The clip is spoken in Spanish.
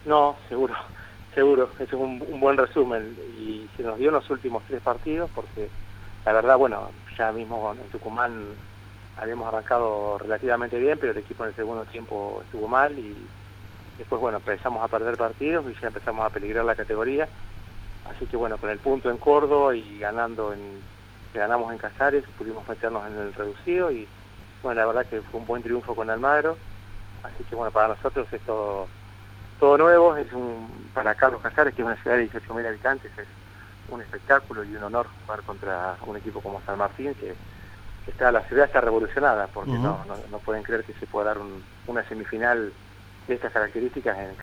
No, seguro, seguro, ese es un buen resumen y se nos dio en los últimos 3 partidos porque la verdad, bueno, ya mismo en Tucumán habíamos arrancado relativamente bien, pero el equipo en el segundo tiempo estuvo mal y después, bueno, empezamos a perder partidos y ya empezamos a peligrar la categoría, así que bueno, con el punto en Córdoba y que ganamos en Casares, pudimos meternos en el reducido y bueno, la verdad que fue un buen triunfo con Almagro, así que bueno, para nosotros es todo nuevo, para Carlos Casares, que es una ciudad de 18.000 habitantes, es un espectáculo y un honor jugar contra un equipo como San Martín, la ciudad está revolucionada, porque no pueden creer que se pueda dar una semifinal de estas características en